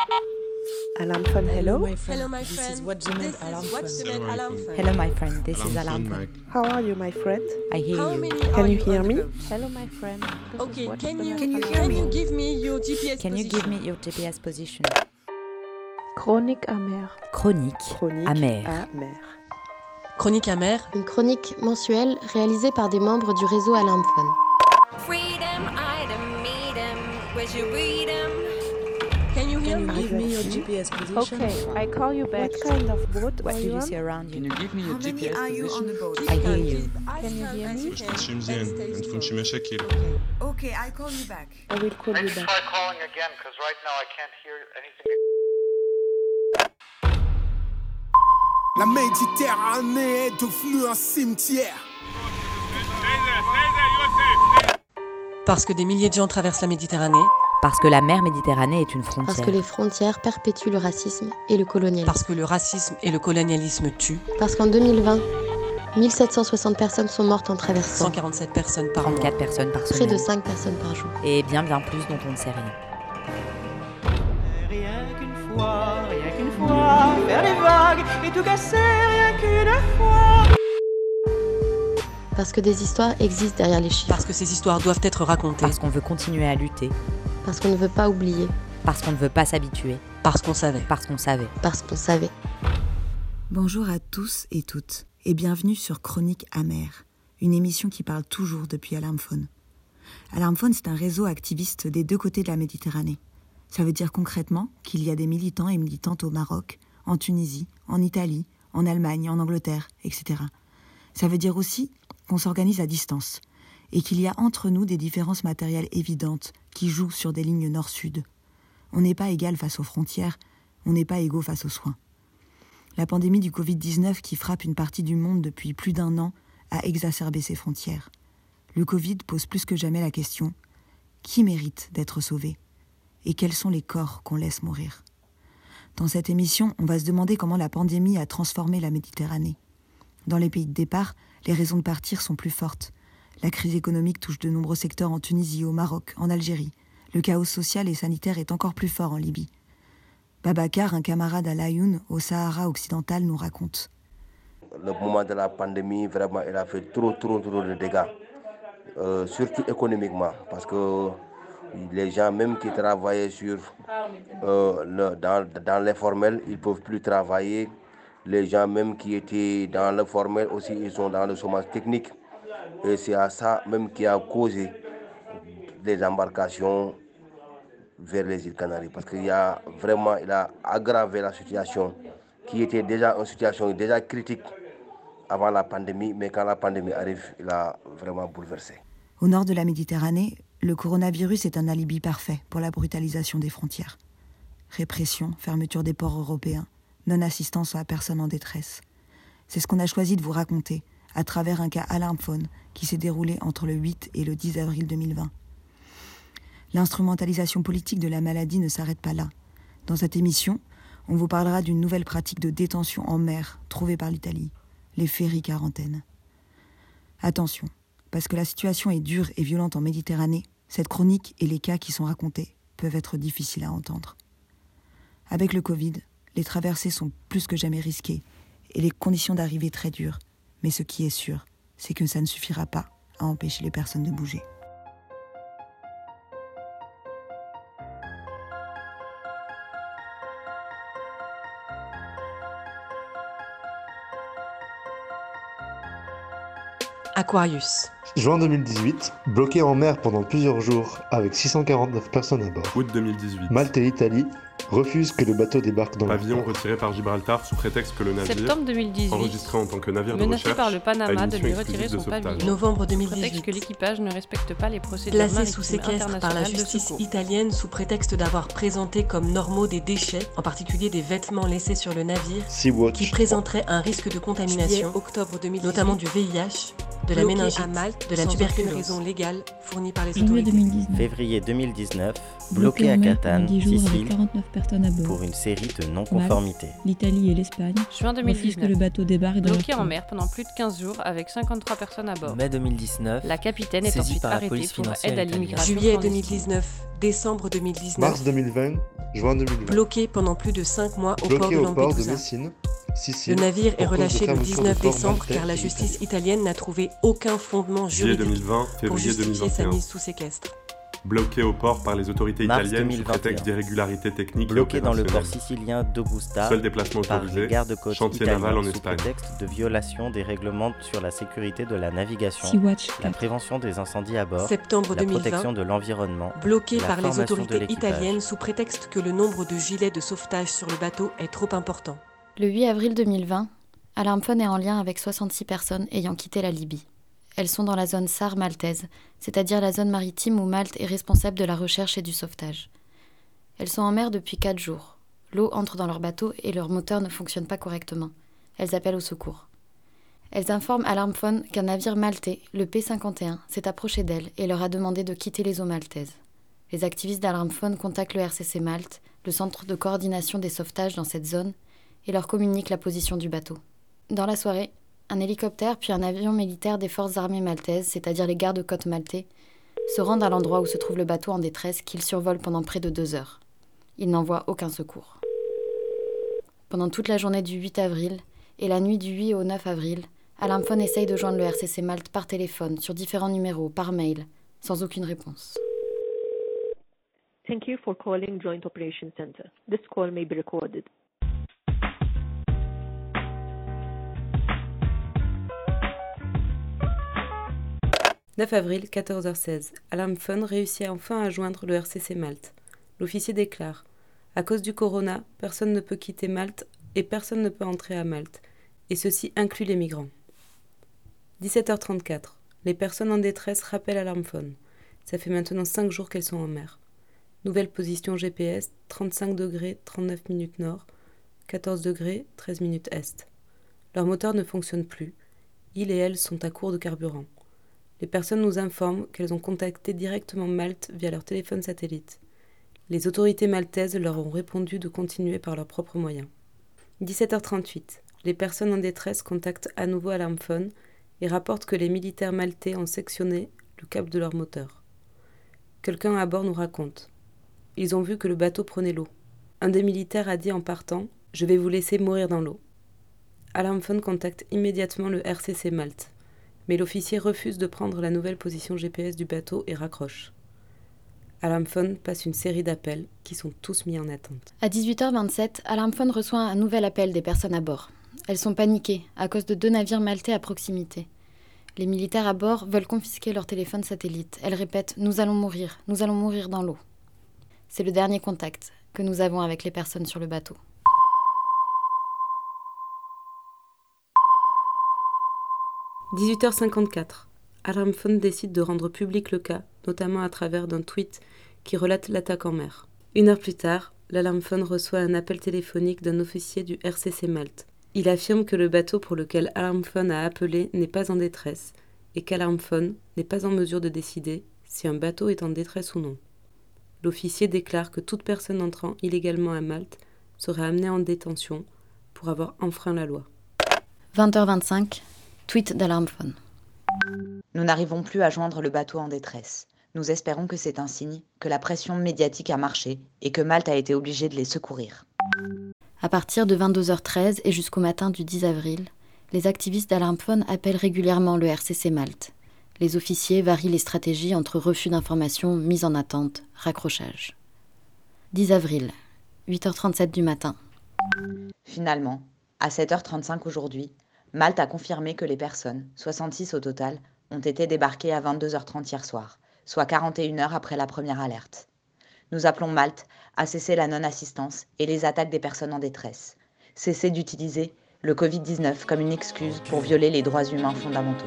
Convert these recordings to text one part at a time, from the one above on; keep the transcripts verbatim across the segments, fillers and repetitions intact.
Alarm phone, hello. Hello, my friend. This is What's the Med This Alarm is What's the Med Phone. Alarm Phone. Hello, my friend. This is Alarm Alarm phone, phone. Mike. How are you, my friend? I hear How you. many Can are you you hear on me? the go? Hello, my friend. This Okay, is What's can the you Med can you, Alarm can phone. you give me your G P S Can you position? give me your G P S position? Chronique amère. Chronique Chronique amère. amère. Chronique amère. Une chronique mensuelle réalisée par des membres du réseau Alarm Phone. Freedom, item, meet 'em, where'd you read 'em? Can you hear Can you me? give me your G P S position? Okay, I call you back. What kind of boat What are do you you on? see around Can you? you give me your How G P many S are you on position? the boat? I hear you. Can you hear me? مش كنتش مزيان ما تكونش مشاكل. Okay, I'll call you back. I will call you back. Try calling again, because right now I can't hear anything. La Méditerranée est devenue un cimetière. Parce que des milliers de gens traversent la Méditerranée. Parce que la mer Méditerranée est une Parce frontière. que les frontières perpétuent le racisme et le colonialisme. Parce que le racisme et le colonialisme tuent. Parce qu'en deux mille vingt, mille sept cent soixante personnes sont mortes en traversant. cent quarante-sept personnes par mois. trente-quatre personnes par Près semaine. de cinq personnes par jour. Et bien bien plus dont on ne sait rien. Rien qu'une fois, rien qu'une fois, faire les vagues et tout casser, rien qu'une fois. Parce que des histoires existent derrière les chiffres. Parce que ces histoires doivent être racontées. Parce qu'on veut continuer à lutter. Parce qu'on ne veut pas oublier. Parce qu'on ne veut pas s'habituer. Parce qu'on savait. Parce qu'on savait. Parce qu'on savait. Bonjour à tous et toutes, et bienvenue sur Chronique amère, une émission qui parle toujours depuis Alarm Phone. Alarm Phone, c'est un réseau activiste des deux côtés de la Méditerranée. Ça veut dire concrètement qu'il y a des militants et militantes au Maroc, en Tunisie, en Italie, en Allemagne, en Angleterre, et cetera. Ça veut dire aussi qu'on s'organise à distance, et qu'il y a entre nous des différences matérielles évidentes qui jouent sur des lignes nord-sud. On n'est pas égal face aux frontières, on n'est pas égaux face aux soins. La pandémie du covid dix-neuf qui frappe une partie du monde depuis plus d'un an a exacerbé ces frontières. Le Covid pose plus que jamais la question « Qui mérite d'être sauvé ? Et quels sont les corps qu'on laisse mourir ?» Dans cette émission, on va se demander comment la pandémie a transformé la Méditerranée. Dans les pays de départ, les raisons de partir sont plus fortes. La crise économique touche de nombreux secteurs en Tunisie, au Maroc, en Algérie. Le chaos social et sanitaire est encore plus fort en Libye. Babacar, un camarade à Laayoune, au Sahara occidental, nous raconte. Le moment de la pandémie, vraiment, il a fait trop, trop, trop de dégâts, euh, surtout économiquement, parce que les gens même qui travaillaient sur, euh, le, dans, dans l'informel, ils ne peuvent plus travailler. Les gens même qui étaient dans le formel aussi, ils sont dans le chômage technique. Et c'est à ça même qui a causé des embarcations vers les îles Canaries. Parce qu'il a vraiment il a aggravé la situation, qui était déjà une situation déjà critique avant la pandémie, mais quand la pandémie arrive, il a vraiment bouleversé. Au nord de la Méditerranée, le coronavirus est un alibi parfait pour la brutalisation des frontières. Répression, fermeture des ports européens, non-assistance à personnes en détresse. C'est ce qu'on a choisi de vous raconter à travers un cas Alarm Phone qui s'est déroulé entre le huit et le dix avril deux mille vingt. L'instrumentalisation politique de la maladie ne s'arrête pas là. Dans cette émission, on vous parlera d'une nouvelle pratique de détention en mer trouvée par l'Italie, les ferries quarantaines. Attention, parce que la situation est dure et violente en Méditerranée, cette chronique et les cas qui sont racontés peuvent être difficiles à entendre. Avec le Covid, les traversées sont plus que jamais risquées et les conditions d'arrivée très dures. Mais ce qui est sûr, c'est que ça ne suffira pas à empêcher les personnes de bouger. Aquarius. Juin deux mille dix-huit, bloqué en mer pendant plusieurs jours avec six cent quarante-neuf personnes à bord. Août deux mille dix-huit. Malte et l'Italie refusent que le bateau débarque dans le Pavillon retiré par Gibraltar sous prétexte que le navire, Septembre deux mille dix-huit, enregistré en tant que navire de menacé recherche, par le Panama a une de mission lui retirer exclusive son de sauvetage. pavillon. Novembre deux mille Prétexte dix-huit. que l'équipage ne respecte pas les procédures Placé maritimes sous séquestre par la internationales de justice secours. italienne sous prétexte d'avoir présenté comme normaux des déchets, en particulier des vêtements laissés sur le navire, Sea-Watch qui présenteraient un risque de contamination, Octobre deux mille dix-huit, notamment du V I H, de la bloqué méningite, à Malte, de la sans tuberculose. aucune raison légale fournie par les Janvier autorités. deux mille dix-neuf. Février deux mille dix-neuf, Bloqué bloqué à en mer pendant Catane, dix jours avec Sicile, quarante-neuf personnes à bord. pour une série de non-conformités. L'Italie et l'Espagne Juin deux mille refusent que dix-neuf, le bateau débarque dans bloqué leur en port. mer pendant plus de quinze jours avec cinquante-trois personnes à bord. Mai deux mille dix-neuf, La capitaine est saisie ensuite par la arrêtée police pour financière aide à italienne. l'immigration Juillet clandestine. deux mille dix-neuf, décembre deux mille dix-neuf. Mars deux mille vingt, juin deux mille vingt. Bloqué pendant plus de cinq mois au Bloqué port de au port de Lampedusa. Messine, Sicile. Le navire est pour cause de relâché le fermeture dix-neuf du port décembre maltais car la et justice italien. italienne n'a trouvé aucun fondement Juillet juridique deux mille vingt, pour février deux mille justifier vingt et sa un. mise sous séquestre. Bloqué au port par les autorités Mars italiennes deux mille sous vingt et un. prétexte d'irrégularités techniques Bloqué et dans le port opérationnelles. sicilien d'Augusta Seul déplacement par autorisé, les gardes-côtes chantier italiens naval en sous Espagne. prétexte de violation des règlements sur la sécurité de la navigation, Sea-Watch la quatre. prévention des incendies à bord, Septembre la deux mille protection vingt, de l'environnement, bloqué la par les formation de autorités l'équipage. italiennes sous prétexte que le nombre de gilets de sauvetage sur le bateau est trop important. Le huit avril deux mille vingt, Alarmphone est en lien avec soixante-six personnes ayant quitté la Libye. Elles sont dans la zone S A R maltaise, c'est-à-dire la zone maritime où Malte est responsable de la recherche et du sauvetage. Elles sont en mer depuis quatre jours. L'eau entre dans leur bateau et leur moteur ne fonctionne pas correctement. Elles appellent au secours. Elles informent Alarmphone qu'un navire maltais, le P cinquante et un, s'est approché d'elles et leur a demandé de quitter les eaux maltaises. Les activistes d'Alarmphone contactent le R C C Malte, le centre de coordination des sauvetages dans cette zone, et leur communiquent la position du bateau. Dans la soirée, un hélicoptère puis un avion militaire des forces armées maltaises, c'est-à-dire les gardes-côtes maltais, se rendent à l'endroit où se trouve le bateau en détresse qu'ils survolent pendant près de deux heures. Ils n'envoient aucun secours. Pendant toute la journée du huit avril et la nuit du huit au neuf avril, Alarmphone essaye de joindre le R C C Malte par téléphone, sur différents numéros, par mail, sans aucune réponse. Thank you for calling Joint Operations Center. This call may be recorded. neuf avril, quatorze heures seize. Alarmphone réussit enfin à joindre le R C C Malte. L'officier déclare « À cause du corona, personne ne peut quitter Malte et personne ne peut entrer à Malte, et ceci inclut les migrants. » dix-sept heures trente-quatre. Les personnes en détresse rappellent Alarmphone. Ça fait maintenant cinq jours qu'elles sont en mer. Nouvelle position G P S, trente-cinq degrés, trente-neuf minutes nord, quatorze degrés, treize minutes est. Leur moteur ne fonctionne plus. Ils et elles sont à court de carburant. Les personnes nous informent qu'elles ont contacté directement Malte via leur téléphone satellite. Les autorités maltaises leur ont répondu de continuer par leurs propres moyens. dix-sept heures trente-huit. Les personnes en détresse contactent à nouveau Alarmphone et rapportent que les militaires maltais ont sectionné le câble de leur moteur. Quelqu'un à bord nous raconte. Ils ont vu que le bateau prenait l'eau. Un des militaires a dit en partant « Je vais vous laisser mourir dans l'eau ». Alarmphone contacte immédiatement le R C C Malte, mais l'officier refuse de prendre la nouvelle position G P S du bateau et raccroche. Alarmphone passe une série d'appels qui sont tous mis en attente. À dix-huit heures vingt-sept, Alarmphone reçoit un nouvel appel des personnes à bord. Elles sont paniquées à cause de deux navires maltais à proximité. Les militaires à bord veulent confisquer leur téléphone satellite. Elles répètent « Nous allons mourir, nous allons mourir dans l'eau ». C'est le dernier contact que nous avons avec les personnes sur le bateau. dix-huit heures cinquante-quatre. Alarmphone décide de rendre public le cas, notamment à travers d'un tweet qui relate l'attaque en mer. Une heure plus tard, l'Alarmphone reçoit un appel téléphonique d'un officier du R C C Malte. Il affirme que le bateau pour lequel Alarmphone a appelé n'est pas en détresse et qu'Alarmphone n'est pas en mesure de décider si un bateau est en détresse ou non. L'officier déclare que toute personne entrant illégalement à Malte serait amenée en détention pour avoir enfreint la loi. vingt heures vingt-cinq, tweet d'Alarmphone. Nous n'arrivons plus à joindre le bateau en détresse. Nous espérons que c'est un signe que la pression médiatique a marché et que Malte a été obligée de les secourir. À partir de vingt-deux heures treize et jusqu'au matin du dix avril, les activistes d'Alarmphone appellent régulièrement le R C C Malte. Les officiers varient les stratégies entre refus d'informations, mise en attente, raccrochage. dix avril, huit heures trente-sept du matin. Finalement, à sept heures trente-cinq aujourd'hui, Malte a confirmé que les personnes, soixante-six au total, ont été débarquées à vingt-deux heures trente hier soir, soit quarante et une heures après la première alerte. Nous appelons Malte à cesser la non-assistance et les attaques des personnes en détresse. Cesser d'utiliser le covid dix-neuf comme une excuse pour violer les droits humains fondamentaux.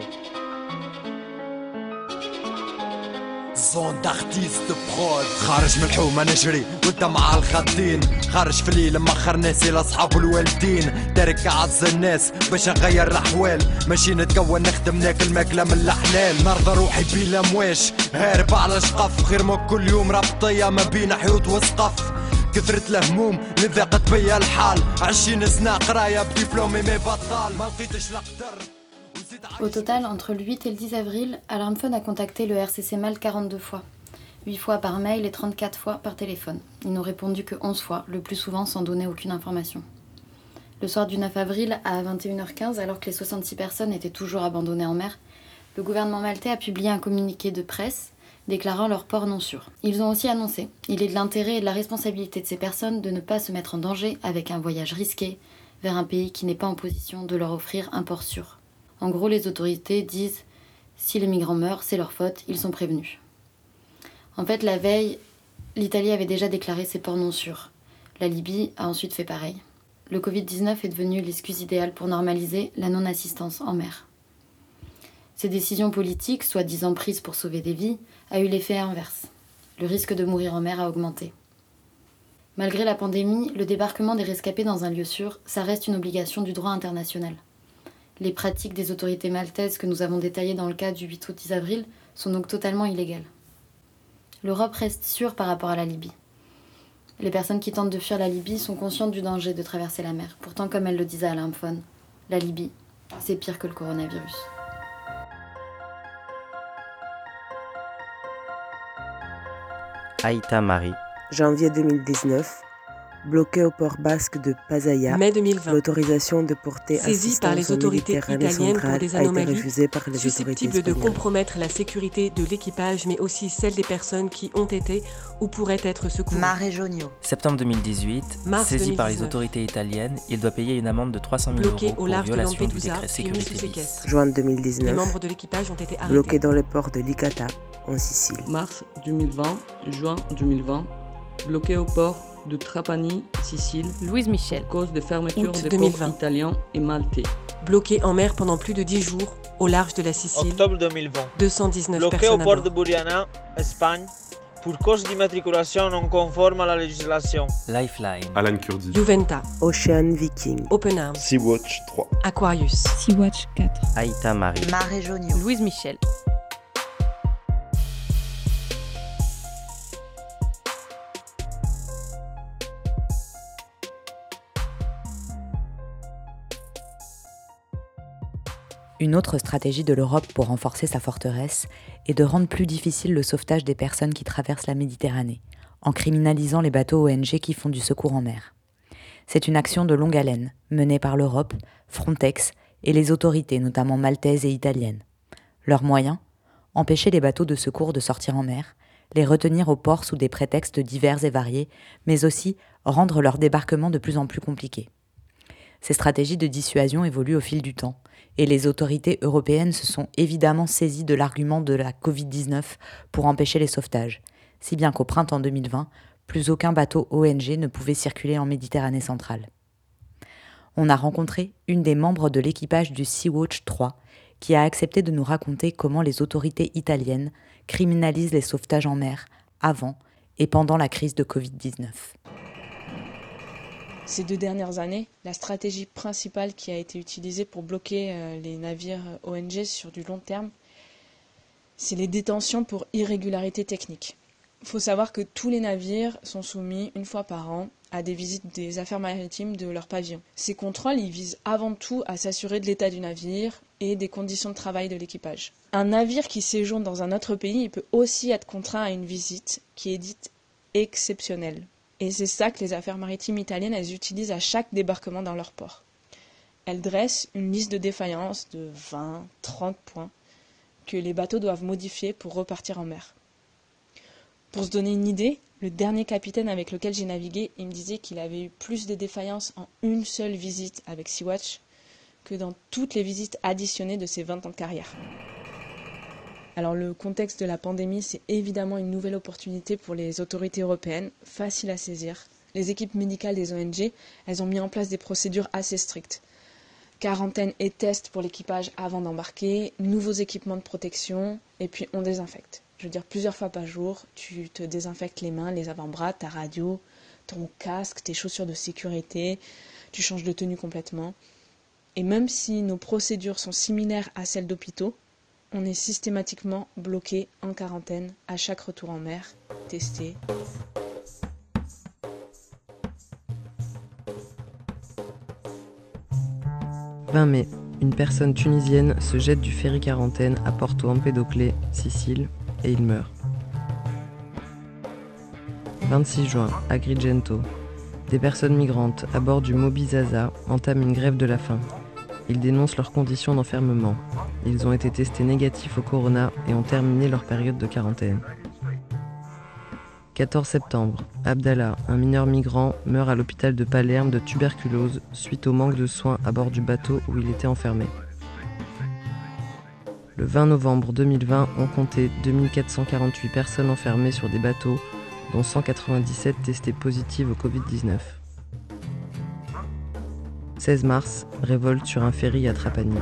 زون دارتيست برود خارج من الحومة نجري قدام على الخدين خارج في الليل مخر ناسي لاصحاب الوالدين دارك اعز الناس باش نغير الاحوال ماشي نتكون نخدم ناكل ماكله من الحلال نرضى روحي بلا مواش هارب على شقف غير ما كل يوم ربطيه ما بين حيوط وسقف كثرت الهموم اللي ضاقت بيا الحال عشرين سنه قرايه بدبلومي مي بطال ما لقيتش القدر. Au total, entre le huit et le dix avril, Alarmphone a contacté le R C C Malte quarante-deux fois. huit fois par mail et trente-quatre fois par téléphone. Ils n'ont répondu que onze fois, le plus souvent sans donner aucune information. Le soir du neuf avril, à vingt et une heures quinze, alors que les soixante-six personnes étaient toujours abandonnées en mer, le gouvernement maltais a publié un communiqué de presse déclarant leur port non sûr. Ils ont aussi annoncé « Il est de l'intérêt et de la responsabilité de ces personnes de ne pas se mettre en danger avec un voyage risqué vers un pays qui n'est pas en position de leur offrir un port sûr. » En gros, les autorités disent « Si les migrants meurent, c'est leur faute, ils sont prévenus. » En fait, la veille, l'Italie avait déjà déclaré ses ports non sûrs. La Libye a ensuite fait pareil. Le covid dix-neuf est devenu l'excuse idéale pour normaliser la non-assistance en mer. Ces décisions politiques, soi-disant prises pour sauver des vies, a eu l'effet inverse. Le risque de mourir en mer a augmenté. Malgré la pandémie, le débarquement des rescapés dans un lieu sûr, ça reste une obligation du droit international. Les pratiques des autorités maltaises que nous avons détaillées dans le cas du huit août dix avril sont donc totalement illégales. L'Europe reste sûre par rapport à la Libye. Les personnes qui tentent de fuir la Libye sont conscientes du danger de traverser la mer. Pourtant, comme elle le disait à l'Infone, la Libye, c'est pire que le coronavirus. Aïta Marie. Janvier deux mille dix-neuf. Bloqué au port basque de Pasaia, mai deux mille vingt. L'autorisation de porter Saisie par les autorités italiennes pour des anomalies susceptibles de compromettre la sécurité de l'équipage, mais aussi celle des personnes qui ont été ou pourraient être secourues. Mare Jonio. Septembre deux mille dix-huit, Mars saisi deux mille dix-neuf. par les autorités italiennes, il doit payer une amende de trois cent mille euros Bloqué pour au large de violation du Lampedusa décret et mis sous sécurité bis. séquestre. Juin deux mille Les dix-neuf. membres de l'équipage ont été arrêtés. Bloqué dans le port de Licata, en Sicile. Mars deux mille vingt, juin deux mille vingt. Bloqué au port de Trapani, Sicile, Louise Michel, à cause de fermeture Août des deux mille ports vingt. italiens et maltais. Bloqué en mer pendant plus de dix jours, au large de la Sicile. Octobre deux mille vingt. deux cent dix-neuf Bloqué au personnes à port bord. de Buriana, Espagne, pour cause d'immatriculation non conforme à la législation. Lifeline. Alan Kurdi. Juventa. Ocean Viking. Open Arms. Sea-Watch trois. Aquarius. Sea-Watch quatre. Aïta Marie. Mare Jonio. Louise Michel. Une autre stratégie de l'Europe pour renforcer sa forteresse est de rendre plus difficile le sauvetage des personnes qui traversent la Méditerranée, en criminalisant les bateaux O N G qui font du secours en mer. C'est une action de longue haleine, menée par l'Europe, Frontex et les autorités, notamment maltaises et italiennes. Leurs moyens ? Empêcher les bateaux de secours de sortir en mer, les retenir au port sous des prétextes divers et variés, mais aussi rendre leur débarquement de plus en plus compliqué. Ces stratégies de dissuasion évoluent au fil du temps, et les autorités européennes se sont évidemment saisies de l'argument de la covid dix-neuf pour empêcher les sauvetages, si bien qu'au printemps deux mille vingt, plus aucun bateau O N G ne pouvait circuler en Méditerranée centrale. On a rencontré une des membres de l'équipage du Sea-Watch trois qui a accepté de nous raconter comment les autorités italiennes criminalisent les sauvetages en mer avant et pendant la crise de covid dix-neuf. Ces deux dernières années, la stratégie principale qui a été utilisée pour bloquer euh, les navires O N G sur du long terme, c'est les détentions pour irrégularité technique. Il faut savoir que tous les navires sont soumis une fois par an à des visites des affaires maritimes de leur pavillon. Ces contrôles, ils visent avant tout à s'assurer de l'état du navire et des conditions de travail de l'équipage. Un navire qui séjourne dans un autre pays, il peut aussi être contraint à une visite qui est dite exceptionnelle. Et c'est ça que les affaires maritimes italiennes, elles utilisent à chaque débarquement dans leur port. Elles dressent une liste de défaillances de vingt, trente points que les bateaux doivent modifier pour repartir en mer. Pour se donner une idée, le dernier capitaine avec lequel j'ai navigué, il me disait qu'il avait eu plus de défaillances en une seule visite avec Sea-Watch que dans toutes les visites additionnées de ses vingt ans de carrière. Alors le contexte de la pandémie, c'est évidemment une nouvelle opportunité pour les autorités européennes, facile à saisir. Les équipes médicales des O N G, elles ont mis en place des procédures assez strictes. Quarantaine et tests pour l'équipage avant d'embarquer, nouveaux équipements de protection, et puis on désinfecte. Je veux dire, plusieurs fois par jour, tu te désinfectes les mains, les avant-bras, ta radio, ton casque, tes chaussures de sécurité, tu changes de tenue complètement. Et même si nos procédures sont similaires à celles d'hôpitaux, on est systématiquement bloqué en quarantaine à chaque retour en mer, testé. vingt mai, une personne tunisienne se jette du ferry quarantaine à Porto Empedocle, Sicile, et il meurt. vingt-six juin, Agrigento. Des personnes migrantes à bord du Moby Zaza entament une grève de la faim. Ils dénoncent leurs conditions d'enfermement. Ils ont été testés négatifs au corona et ont terminé leur période de quarantaine. quatorze septembre, Abdallah, un mineur migrant, meurt à l'hôpital de Palerme de tuberculose suite au manque de soins à bord du bateau où il était enfermé. Le vingt novembre deux mille vingt, on comptait deux mille quatre cent quarante-huit personnes enfermées sur des bateaux, dont cent quatre-vingt-dix-sept testées positives au covid dix-neuf. seize mars, révolte sur un ferry à Trapani.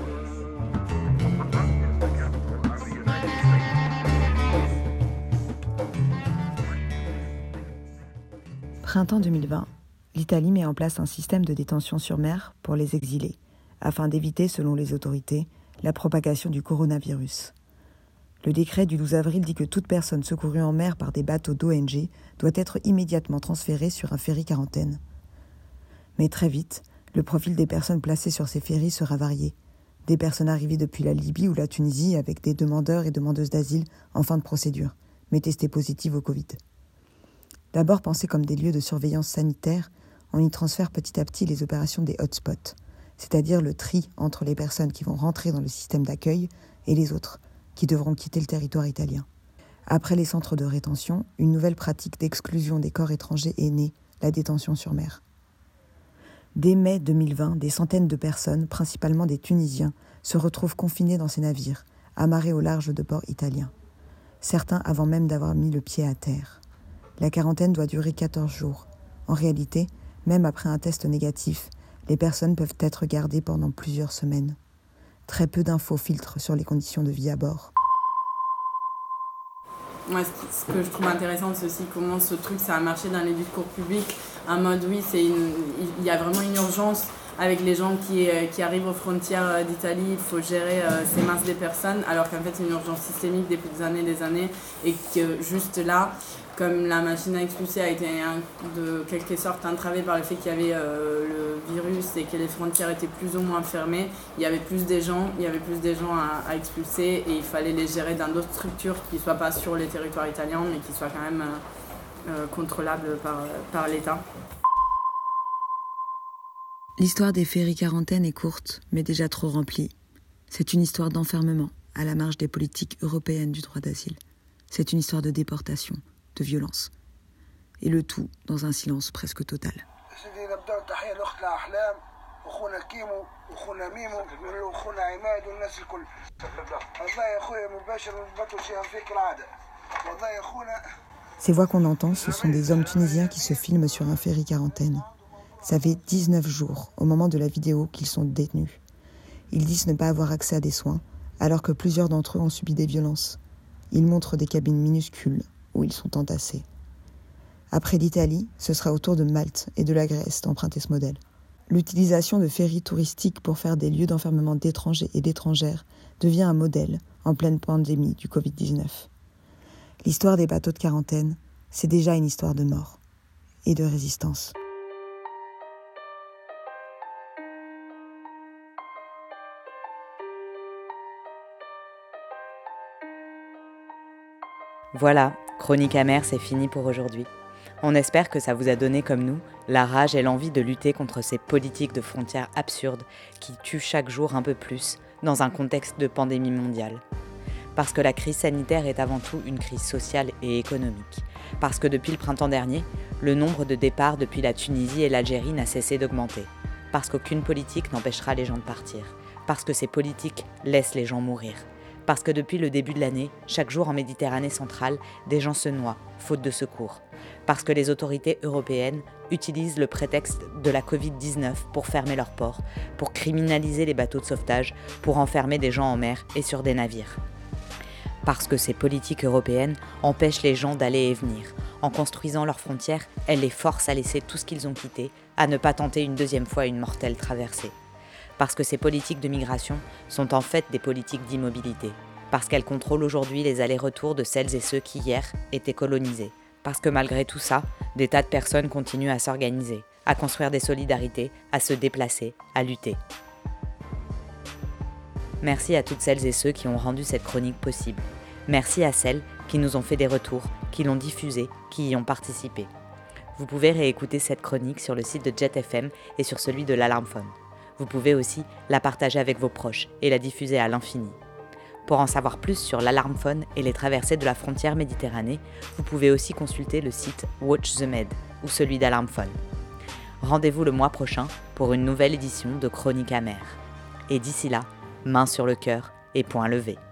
Printemps deux mille vingt, l'Italie met en place un système de détention sur mer pour les exilés, afin d'éviter, selon les autorités, la propagation du coronavirus. Le décret du douze avril dit que toute personne secourue en mer par des bateaux d'O N G doit être immédiatement transférée sur un ferry quarantaine. Mais très vite, le profil des personnes placées sur ces ferries sera varié. Des personnes arrivées depuis la Libye ou la Tunisie avec des demandeurs et demandeuses d'asile en fin de procédure, mais testées positives au Covid. D'abord pensés comme des lieux de surveillance sanitaire, on y transfère petit à petit les opérations des hotspots, c'est-à-dire le tri entre les personnes qui vont rentrer dans le système d'accueil et les autres, qui devront quitter le territoire italien. Après les centres de rétention, une nouvelle pratique d'exclusion des corps étrangers est née, la détention sur mer. Dès mai deux mille vingt, des centaines de personnes, principalement des Tunisiens, se retrouvent confinés dans ces navires, amarrés au large de ports italiens. Certains avant même d'avoir mis le pied à terre. La quarantaine doit durer quatorze jours. En réalité, même après un test négatif, les personnes peuvent être gardées pendant plusieurs semaines. Très peu d'infos filtrent sur les conditions de vie à bord. Moi, ce que je trouve intéressant, c'est aussi comment ce truc, ça a marché dans les discours publics. En mode, oui, c'est une, il y a vraiment une urgence avec les gens qui, qui arrivent aux frontières d'Italie. Il faut gérer euh, ces masses de personnes, alors qu'en fait, c'est une urgence systémique depuis des années et des années. Et que juste là, comme la machine à expulser a été un, de quelque sorte entravée par le fait qu'il y avait euh, le virus et que les frontières étaient plus ou moins fermées, il y avait plus de gens, il y avait plus de gens à, à expulser et il fallait les gérer dans d'autres structures qui ne soient pas sur les territoires italiens mais qui soient quand même euh, euh, contrôlables par, par l'État. L'histoire des ferries quarantaine est courte, mais déjà trop remplie. C'est une histoire d'enfermement, à la marge des politiques européennes du droit d'asile. C'est une histoire de déportation, de violence. Et le tout dans un silence presque total. Ces voix qu'on entend, ce sont des hommes tunisiens qui se filment sur un ferry quarantaine. Ça fait dix-neuf jours, au moment de la vidéo, qu'ils sont détenus. Ils disent ne pas avoir accès à des soins, alors que plusieurs d'entre eux ont subi des violences. Ils montrent des cabines minuscules, où ils sont entassés. Après l'Italie, ce sera au tour de Malte et de la Grèce d'emprunter ce modèle. L'utilisation de ferries touristiques pour faire des lieux d'enfermement d'étrangers et d'étrangères devient un modèle en pleine pandémie du covid dix-neuf. L'histoire des bateaux de quarantaine, c'est déjà une histoire de mort et de résistance. Voilà, Chronique amère, c'est fini pour aujourd'hui. On espère que ça vous a donné, comme nous, la rage et l'envie de lutter contre ces politiques de frontières absurdes qui tuent chaque jour un peu plus dans un contexte de pandémie mondiale. Parce que la crise sanitaire est avant tout une crise sociale et économique. Parce que depuis le printemps dernier, le nombre de départs depuis la Tunisie et l'Algérie n'a cessé d'augmenter. Parce qu'aucune politique n'empêchera les gens de partir. Parce que ces politiques laissent les gens mourir. Parce que depuis le début de l'année, chaque jour en Méditerranée centrale, des gens se noient, faute de secours. Parce que les autorités européennes utilisent le prétexte de la covid dix-neuf pour fermer leurs ports, pour criminaliser les bateaux de sauvetage, pour enfermer des gens en mer et sur des navires. Parce que ces politiques européennes empêchent les gens d'aller et venir. En construisant leurs frontières, elles les forcent à laisser tout ce qu'ils ont quitté, à ne pas tenter une deuxième fois une mortelle traversée. Parce que ces politiques de migration sont en fait des politiques d'immobilité. Parce qu'elles contrôlent aujourd'hui les allers-retours de celles et ceux qui hier étaient colonisés. Parce que malgré tout ça, des tas de personnes continuent à s'organiser, à construire des solidarités, à se déplacer, à lutter. Merci à toutes celles et ceux qui ont rendu cette chronique possible. Merci à celles qui nous ont fait des retours, qui l'ont diffusée, qui y ont participé. Vous pouvez réécouter cette chronique sur le site de Jet F M et sur celui de l'Alarmphone. Vous pouvez aussi la partager avec vos proches et la diffuser à l'infini. Pour en savoir plus sur l'Alarmphone et les traversées de la frontière Méditerranée, vous pouvez aussi consulter le site Watch the Med ou celui d'Alarmphone. Rendez-vous le mois prochain pour une nouvelle édition de Chronique amère. Et d'ici là, main sur le cœur et poing levé.